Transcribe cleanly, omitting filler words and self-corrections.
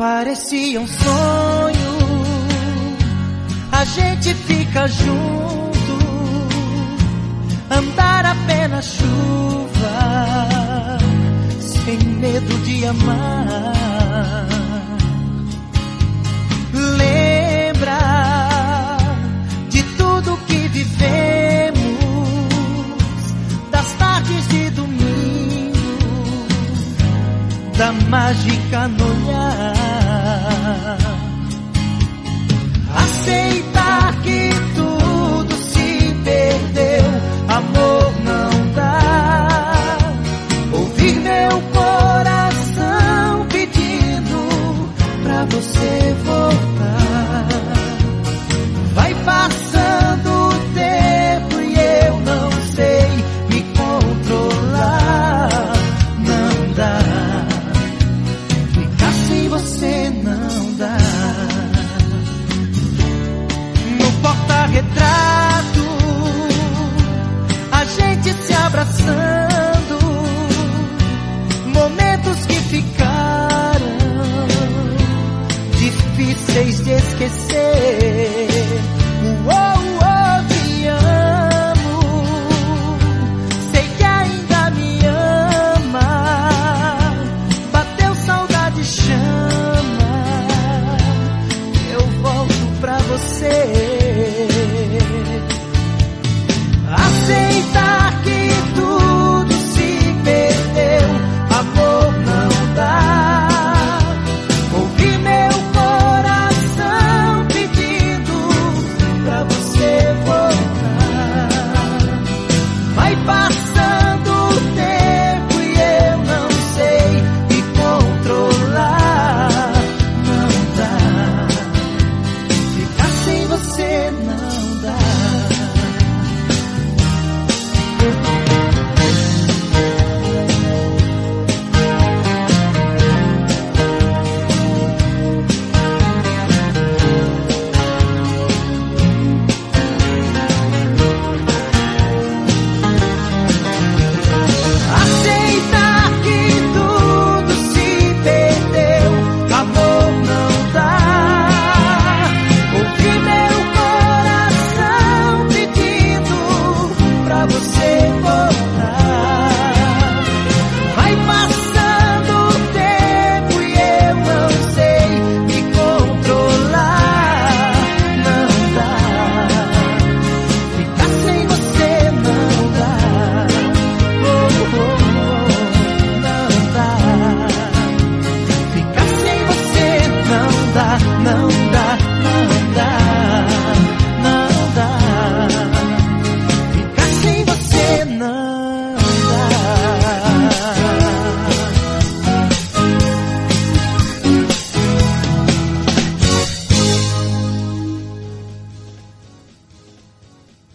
Parecia um sonho, a gente fica junto, andar a pé na chuva, sem medo de amar. Lembra de tudo que vivemos, das tardes de domingo, da mágica no olhar. Aceitar que tudo se perdeu, amor não dá. Ouvir meu coração pedindo pra você voltar. Vai passando o tempo e eu não sei me controlar. Não dá, ficar sem você não dá. No porta-retrato, a gente se abraçando, momentos que ficaram difíceis de esquecer. Te amo, sei que ainda me ama. Bateu saudade, chama, eu volto pra você. Aceitar que tudo se perdeu, amor não dá. Ouvir meu coração pedindo pra você voltar. Vai passando o tempo e eu não sei me controlar. Não dá, ficar sem você não dá. Aceitar que tudo se perdeu, amor não dá. Ouvir meu coração pedindo pra você voltar.